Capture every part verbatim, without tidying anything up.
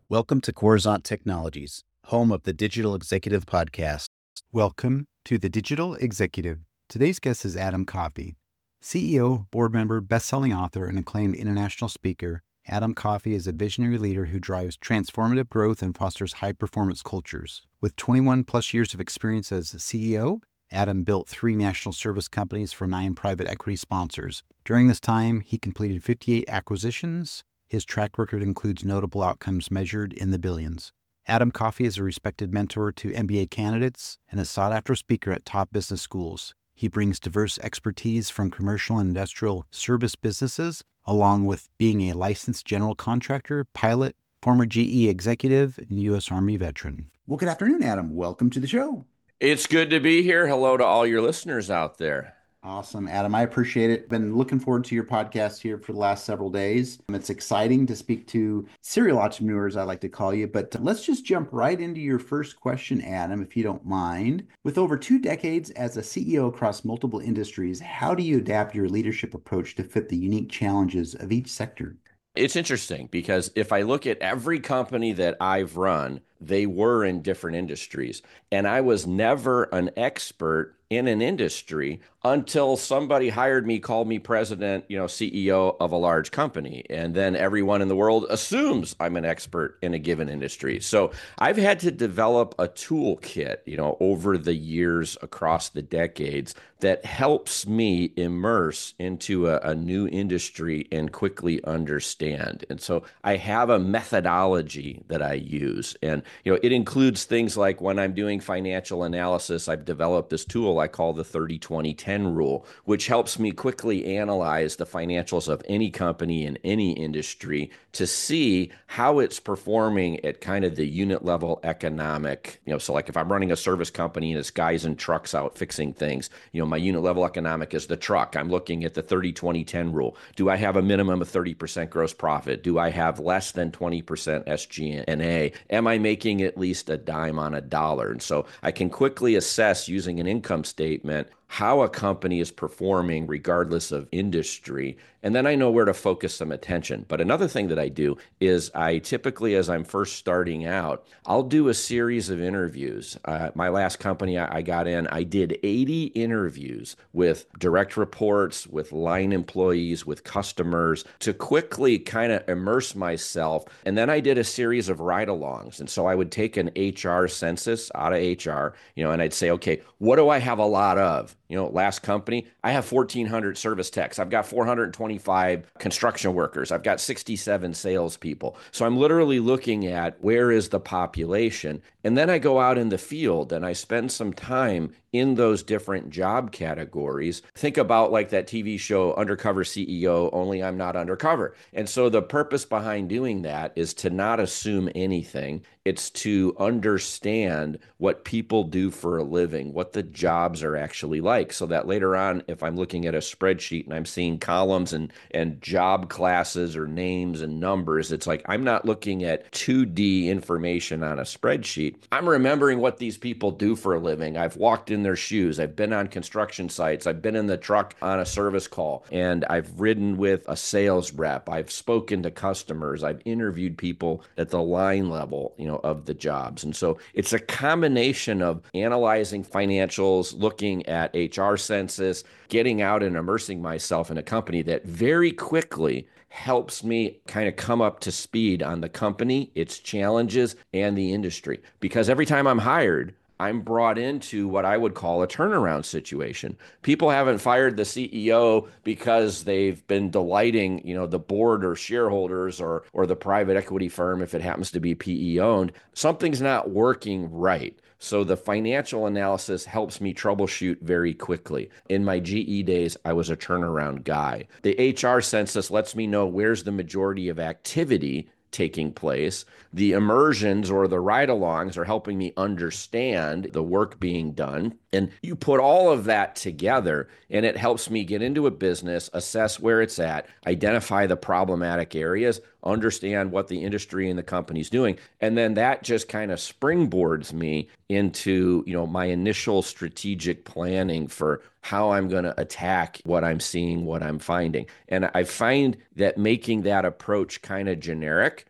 Welcome to Coruzant Technologies, home of the Digital Executive Podcast. Welcome to the Digital Executive. Today's guest is Adam Coffey, C E O, board member, best-selling author, and acclaimed international speaker. Adam Coffey is a visionary leader who drives transformative growth and fosters high-performance cultures. With twenty-one plus years of experience as a C E O, Adam built three national service companies for nine private equity sponsors. During this time, he completed fifty-eight acquisitions. His track record includes notable outcomes measured in the billions. Adam Coffey is a respected mentor to M B A candidates and a sought-after speaker at top business schools. He brings diverse expertise from commercial and industrial service businesses, along with being a licensed general contractor, pilot, former G E executive, and U S Army veteran. Well, good afternoon, Adam. Welcome to the show. It's good to be here. Hello to all your listeners out there. Awesome, Adam. I appreciate it. Been looking forward to your podcast here for the last several days. It's exciting to speak to serial entrepreneurs, I like to call you. But let's just jump right into your first question, Adam, if you don't mind. With over two decades as a C E O across multiple industries, how do you adapt your leadership approach to fit the unique challenges of each sector? It's interesting because if I look at every company that I've run, they were in different industries. And I was never an expert in an industry until somebody hired me, called me president, you know, C E O of a large company. And then everyone in the world assumes I'm an expert in a given industry. So I've had to develop a toolkit, you know, over the years across the decades that helps me immerse into a, a new industry and quickly understand. And so I have a methodology that I use. And, you know, it includes things like when I'm doing financial analysis, I've developed this tool I call the thirty twenty ten rule, which helps me quickly analyze the financials of any company in any industry to see how it's performing at kind of the unit level economic, you know, so like if I'm running a service company and it's guys in trucks out fixing things, you know, my unit level economic is the truck. I'm looking at the thirty twenty ten rule. Do I have a minimum of thirty percent gross profit? Do I have less than twenty percent S G and A? Am I making at least a dime on a dollar? And so I can quickly assess using an income statement how a company is performing regardless of industry. And then I know where to focus some attention. But another thing that I do is I typically, as I'm first starting out, I'll do a series of interviews. Uh, my last company I, I got in, I did eighty interviews with direct reports, with line employees, with customers to quickly kind of immerse myself. And then I did a series of ride-alongs. And so I would take an H R census out of H R, you know, and I'd say, okay, what do I have a lot of? You know, last company, I have fourteen hundred service techs. I've got four hundred twenty-five construction workers. I've got sixty-seven salespeople. So I'm literally looking at where is the population. And then I go out in the field and I spend some time in those different job categories. Think about like that T V show, Undercover C E O, only I'm not undercover. And so the purpose behind doing that is to not assume anything. It's to understand what people do for a living, what the jobs are actually like, so that later on, if I'm looking at a spreadsheet and I'm seeing columns and, and job classes or names and numbers, it's like I'm not looking at two D information on a spreadsheet. I'm remembering what these people do for a living. I've walked in their shoes. I've been on construction sites. I've been in the truck on a service call, and I've ridden with a sales rep. I've spoken to customers. I've interviewed people at the line level, you know, of the jobs. And so it's a combination of analyzing financials, looking at H R census, getting out and immersing myself in a company that very quickly helps me kind of come up to speed on the company, its challenges, and the industry. Because every time I'm hired, I'm brought into what I would call a turnaround situation. People haven't fired the C E O because they've been delighting, you know, the board or shareholders or or the private equity firm if it happens to be P E owned. Something's not working right. So the financial analysis helps me troubleshoot very quickly. In my G E days, I was a turnaround guy. The H R census lets me know where's the majority of activity taking place. The immersions or the ride-alongs are helping me understand the work being done. And you put all of that together, and it helps me get into a business, assess where it's at, identify the problematic areas, understand what the industry and the company's doing. And then that just kind of springboards me into, you know, my initial strategic planning for how I'm going to attack what I'm seeing, what I'm finding. And I find that making that approach kind of generic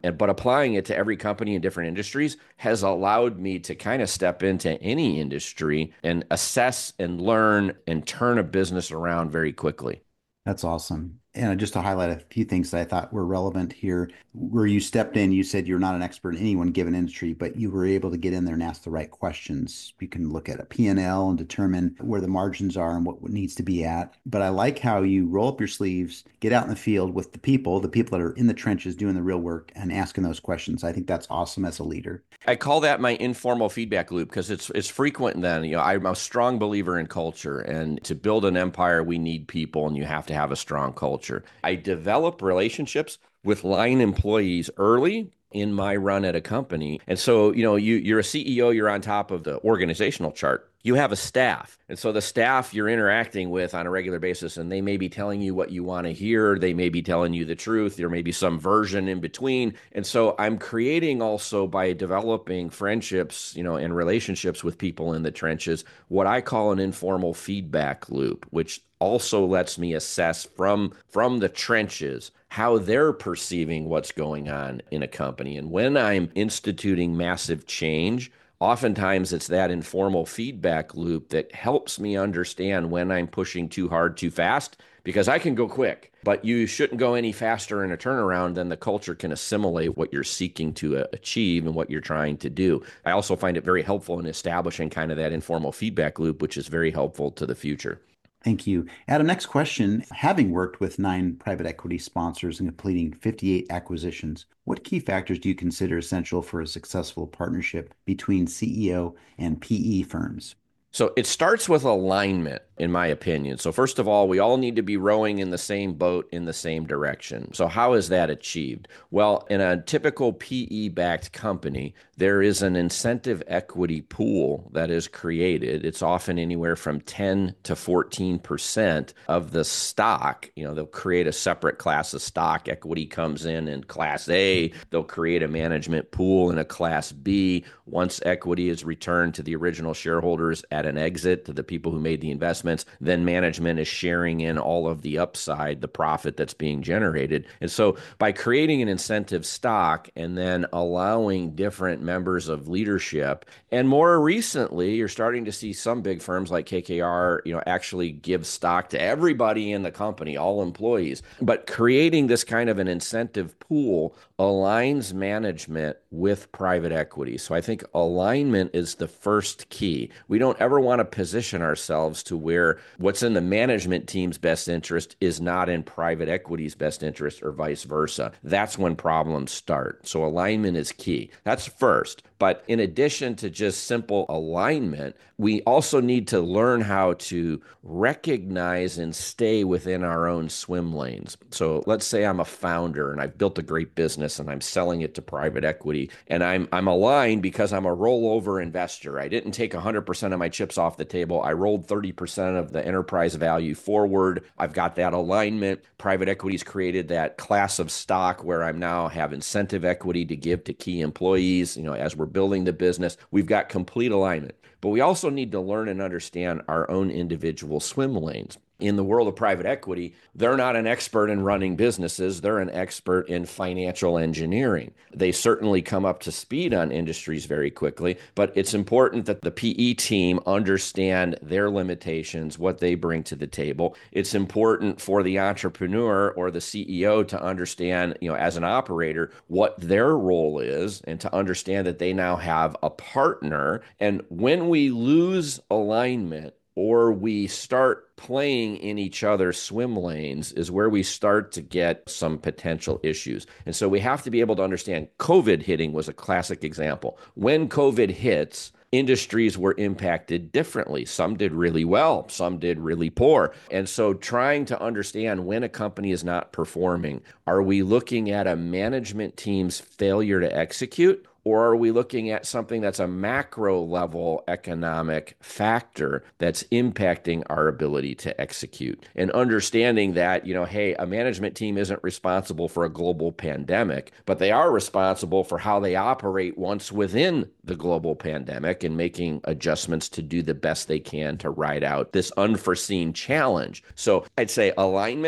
And but applying it to every company in different industries has allowed me to kind of step into any industry and assess and learn and turn a business around very quickly. That's awesome. And just to highlight a few things that I thought were relevant here, where you stepped in, you said you're not an expert in any one given industry, but you were able to get in there and ask the right questions. You can look at a P and L and determine where the margins are and what needs to be at. But I like how you roll up your sleeves, get out in the field with the people, the people that are in the trenches doing the real work and asking those questions. I think that's awesome as a leader. I call that my informal feedback loop because it's it's frequent then. You know, I'm a strong believer in culture, and to build an empire, we need people, and you have to have a strong culture. I develop relationships with line employees early in my run at a company. And so, you know, you, you're a C E O, you're on top of the organizational chart. You have a staff. And so the staff you're interacting with on a regular basis, and they may be telling you what you want to hear. They may be telling you the truth. There may be some version in between. And so I'm creating also by developing friendships, you know, and relationships with people in the trenches, what I call an informal feedback loop, which also lets me assess from from the trenches how they're perceiving what's going on in a company. And when I'm instituting massive change, oftentimes it's that informal feedback loop that helps me understand when I'm pushing too hard, too fast, because I can go quick, but you shouldn't go any faster in a turnaround than the culture can assimilate what you're seeking to uh, achieve and what you're trying to do. I also find it very helpful in establishing kind of that informal feedback loop, which is very helpful to the future. Thank you. Adam, next question. Having worked with nine private equity sponsors and completing fifty-eight acquisitions, what key factors do you consider essential for a successful partnership between C E O and P E firms? So it starts with alignment, in my opinion. So first of all, we all need to be rowing in the same boat in the same direction. So how is that achieved? Well, in a typical P E-backed company, there is an incentive equity pool that is created. It's often anywhere from ten to fourteen percent of the stock. You know, they'll create a separate class of stock. Equity comes in in Class A. They'll create a management pool in a Class B. Once equity is returned to the original shareholders at an exit to the people who made the investments, then management is sharing in all of the upside, the profit that's being generated. And so by creating an incentive stock and then allowing different members of leadership, and more recently, you're starting to see some big firms like K K R, you know, actually give stock to everybody in the company, all employees. But creating this kind of an incentive pool aligns management with private equity. So I think alignment is the first key. We don't ever want to position ourselves to where what's in the management team's best interest is not in private equity's best interest or vice versa. That's when problems start. So alignment is key. That's first. But in addition to just simple alignment, we also need to learn how to recognize and stay within our own swim lanes. So let's say I'm a founder and I've built a great business and I'm selling it to private equity, and I'm I'm aligned because I'm a rollover investor. I didn't take one hundred percent of my chips off the table. I rolled thirty percent of the enterprise value forward. I've got that alignment. Private equity's created that class of stock where I'm now have incentive equity to give to key employees, you know, as we're building the business. We've got complete alignment. But we also need to learn and understand our own individual swim lanes. In the world of private equity, they're not an expert in running businesses. They're an expert in financial engineering. They certainly come up to speed on industries very quickly, but it's important that the P E team understand their limitations, what they bring to the table. It's important for the entrepreneur or the C E O to understand, you know, as an operator, what their role is and to understand that they now have a partner. And when we lose alignment, or we start playing in each other's swim lanes is where we start to get some potential issues. And so we have to be able to understand COVID hitting was a classic example. When COVID hits, industries were impacted differently. Some did really well, some did really poor. And so trying to understand when a company is not performing, are we looking at a management team's failure to execute? Or are we looking at something that's a macro level economic factor that's impacting our ability to execute? And understanding that, you know, hey, a management team isn't responsible for a global pandemic, but they are responsible for how they operate once within the global pandemic and making adjustments to do the best they can to ride out this unforeseen challenge. So I'd say alignment,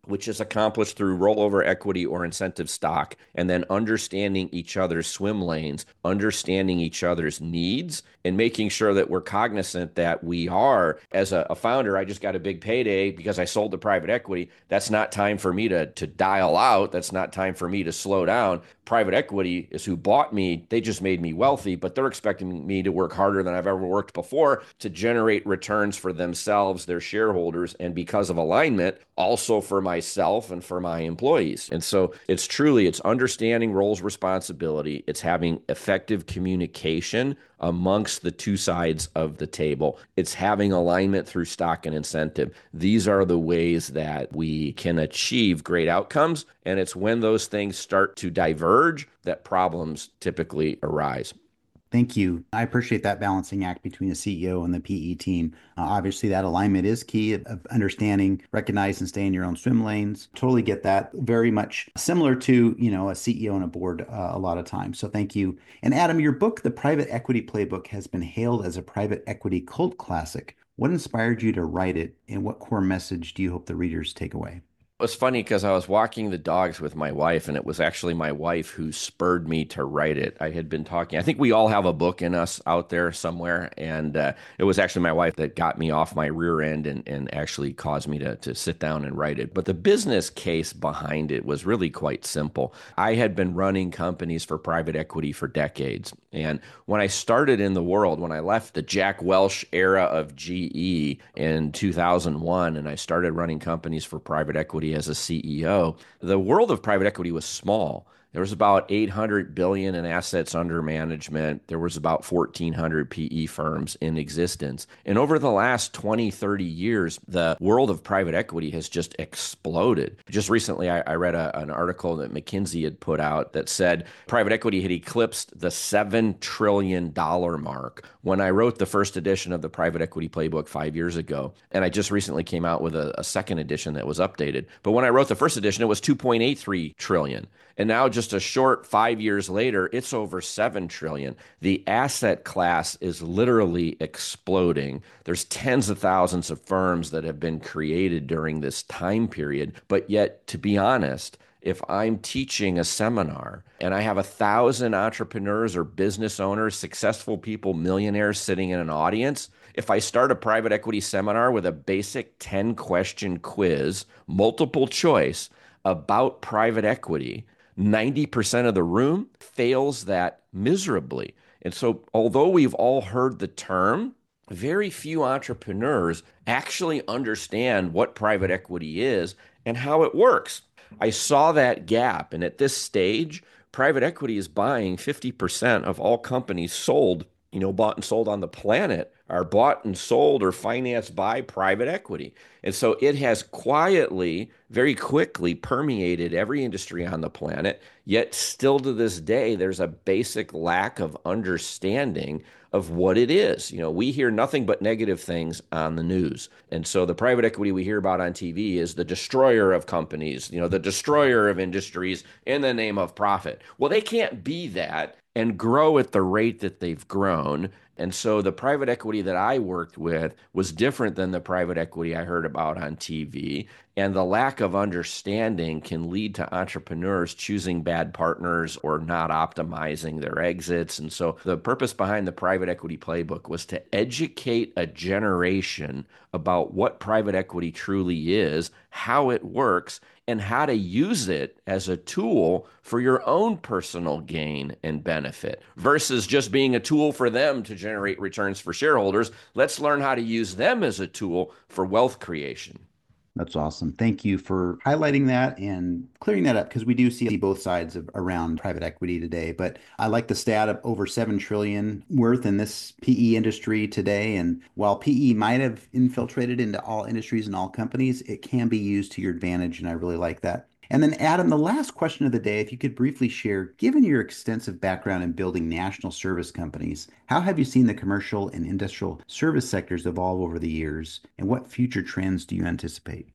which is accomplished through rollover equity or incentive stock, and then understanding each other's swim lanes, understanding each other's needs, and making sure that we're cognizant that we are, as a, a founder, I just got a big payday because I sold to private equity. That's not time for me to, to dial out. That's not time for me to slow down. Private equity is who bought me. They just made me wealthy, but they're expecting me to work harder than I've ever worked before to generate returns for themselves, their shareholders, and because of alignment, also for myself and for my employees. And so it's truly, it's understanding roles, responsibility. It's having effective communication amongst the two sides of the table. It's having alignment through stock and incentive. These are the ways that we can achieve great outcomes. And it's when those things start to diverge that problems typically arise. Thank you. I appreciate that balancing act between the C E O and the P E team. Uh, obviously, that alignment is key of, of understanding, recognize, and stay in your own swim lanes. Totally get that. Very much similar to, you know, a C E O and a board uh, a lot of times. So thank you. And Adam, your book, The Private Equity Playbook, has been hailed as a private equity cult classic. What inspired you to write it, and what core message do you hope the readers take away? It was funny because I was walking the dogs with my wife, and it was actually my wife who spurred me to write it. I had been talking, I think we all have a book in us out there somewhere, and uh, it was actually my wife that got me off my rear end and, and actually caused me to, to sit down and write it. But the business case behind it was really quite simple. I had been running companies for private equity for decades, and when I started in the world, when I left the Jack Welch era of G E in two thousand one, and I started running companies for private equity as a C E O, the world of private equity was small. There was about eight hundred billion dollars in assets under management. There was about fourteen hundred P E firms in existence. And over the last twenty, thirty years, the world of private equity has just exploded. Just recently, I, I read a, an article that McKinsey had put out that said private equity had eclipsed the seven trillion dollars mark when I wrote the first edition of the Private Equity Playbook five years ago. And I just recently came out with a, a second edition that was updated. But when I wrote the first edition, it was two point eight three trillion dollars. And now just a short five years later, it's over seven trillion dollars. The asset class is literally exploding. There's tens of thousands of firms that have been created during this time period. But yet, to be honest, if I'm teaching a seminar and I have a thousand entrepreneurs or business owners, successful people, millionaires sitting in an audience, if I start a private equity seminar with a basic ten question quiz, multiple choice about private equity, ninety percent of the room fails that miserably. And so although we've all heard the term, very few entrepreneurs actually understand what private equity is and how it works. I saw that gap. And at this stage, private equity is buying fifty percent of all companies sold, you know, bought and sold on the planet are bought and sold or financed by private equity. And so it has quietly, very quickly permeated every industry on the planet, yet still to this day, there's a basic lack of understanding of what it is. You know, we hear nothing but negative things on the news. And so the private equity we hear about on T V is the destroyer of companies, you know, the destroyer of industries in the name of profit. Well, they can't be that and grow at the rate that they've grown. And so the private equity that I worked with was different than the private equity I heard about on T V. And the lack of understanding can lead to entrepreneurs choosing bad partners or not optimizing their exits. And so the purpose behind the Private Equity Playbook was to educate a generation about what private equity truly is, how it works, and how to use it as a tool for your own personal gain and benefit versus just being a tool for them to generate returns for shareholders. Let's learn how to use them as a tool for wealth creation. That's awesome. Thank you for highlighting that and clearing that up, because we do see both sides of around private equity today. But I like the stat of over seven trillion worth in this P E industry today. And while P E might have infiltrated into all industries and all companies, it can be used to your advantage. And I really like that. And then, Adam, the last question of the day, if you could briefly share, given your extensive background in building national service companies, how have you seen the commercial and industrial service sectors evolve over the years, and what future trends do you anticipate?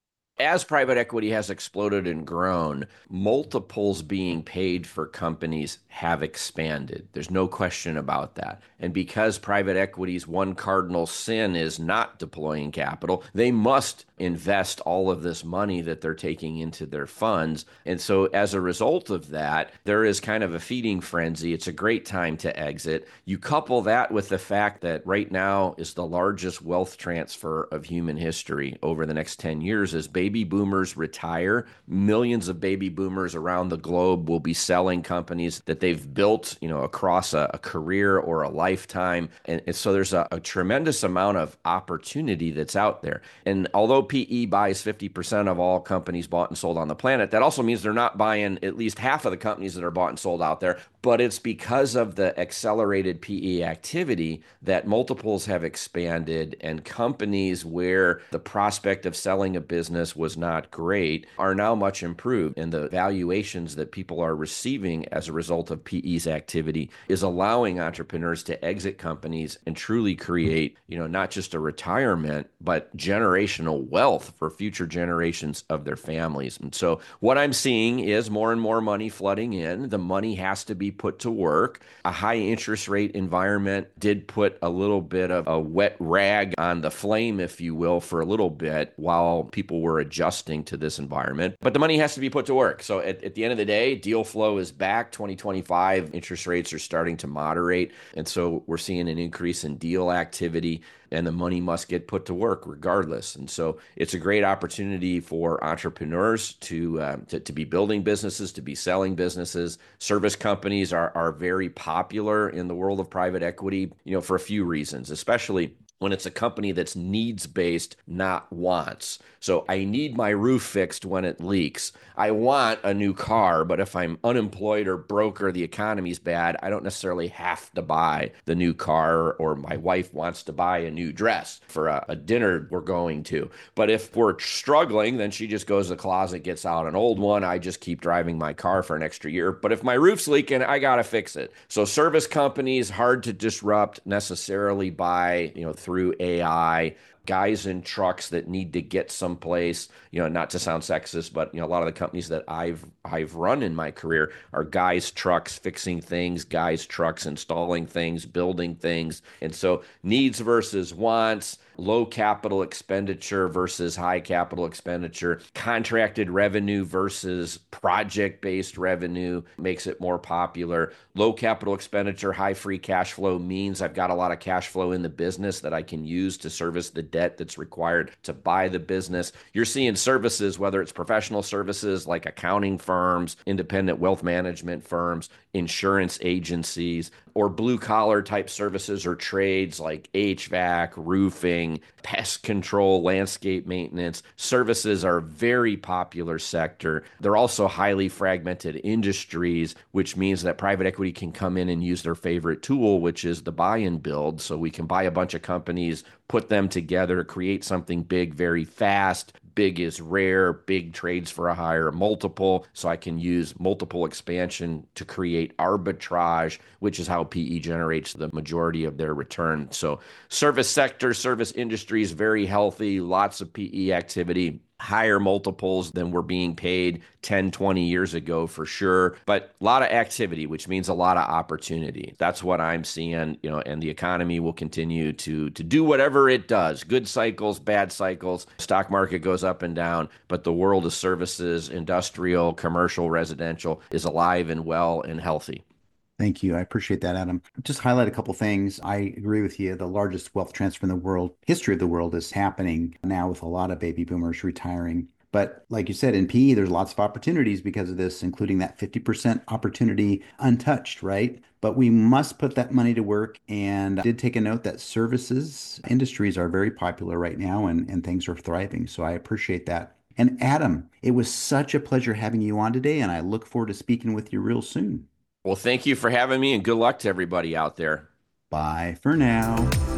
as private equity has exploded and grown, multiples being paid for companies have expanded. There's no question about that. And because private equity's one cardinal sin is not deploying capital, they must invest all of this money that they're taking into their funds. And so as a result of that, there is kind of a feeding frenzy. It's a great time to exit. You couple that with the fact that right now is the largest wealth transfer of human history over the next ten years as baby boomers retire. Millions of baby boomers around the globe will be selling companies that they've built, you know, across a, a career or a lifetime. And, and so there's a, a tremendous amount of opportunity that's out there. And although P E buys fifty percent of all companies bought and sold on the planet, that also means they're not buying at least half of the companies that are bought and sold out there. But it's because of the accelerated P E activity that multiples have expanded, and companies where the prospect of selling a business was not great are now much improved. And the valuations that people are receiving as a result of P E's activity is allowing entrepreneurs to exit companies and truly create, you know, not just a retirement, but generational wealth for future generations of their families. And so what I'm seeing is more and more money flooding in. The money has to be put to work. A high interest rate environment did put a little bit of a wet rag on the flame, if you will, for a little bit while people were adjusting to this environment. But the money has to be put to work. So at, at the end of the day, deal flow is back. twenty twenty-five interest rates are starting to moderate. And so we're seeing an increase in deal activity, and the money must get put to work regardless. And so it's a great opportunity for entrepreneurs to, uh, to, to be building businesses, to be selling businesses. Service companies are, are very popular in the world of private equity, you know, for a few reasons, especially when it's a company that's needs-based, not wants. So I need my roof fixed when it leaks. I want a new car, but if I'm unemployed or broke or the economy's bad, I don't necessarily have to buy the new car, or my wife wants to buy a new dress for a, a dinner we're going to. But if we're struggling, then she just goes to the closet, gets out an old one. I just keep driving my car for an extra year. But if my roof's leaking, I got to fix it. So service companies, hard to disrupt necessarily by, you know, through through A I, guys in trucks that need to get someplace, you know, not to sound sexist, but, you know, a lot of the companies that I've I've run in my career are guys' trucks fixing things, guys' trucks installing things, building things. And so needs versus wants, low capital expenditure versus high capital expenditure, contracted revenue versus project-based revenue makes it more popular. Low capital expenditure, high free cash flow means I've got a lot of cash flow in the business that I can use to service the debt that's required to buy the business. You're seeing services, whether it's professional services like accounting firms, independent wealth management firms, insurance agencies, or blue collar type services or trades like H V A C, roofing, pest control, landscape maintenance. Services are a very popular sector. They're also highly fragmented industries, which means that private equity can come in and use their favorite tool, which is the buy and build. So we can buy a bunch of companies, put them together, create something big very fast. Big is rare, big trades for a higher multiple. So I can use multiple expansion to create arbitrage, which is how P E generates the majority of their return. So service sector, service industry is very healthy, lots of P E activity, higher multiples than were being paid ten, twenty years ago for sure, but a lot of activity, which means a lot of opportunity. That's what I'm seeing, you know, and the economy will continue to, to do whatever it does. Good cycles, bad cycles, stock market goes up and down, but the world of services, industrial, commercial, residential is alive and well and healthy. Thank you. I appreciate that, Adam. Just highlight a couple things. I agree with you. The largest wealth transfer in the world, history of the world, is happening now with a lot of baby boomers retiring. But like you said, in P E, there's lots of opportunities because of this, including that fifty percent opportunity untouched, right? But we must put that money to work. And I did take a note that services industries are very popular right now, and, and things are thriving. So I appreciate that. And Adam, it was such a pleasure having you on today, and I look forward to speaking with you real soon. Well, thank you for having me, and good luck to everybody out there. Bye for now.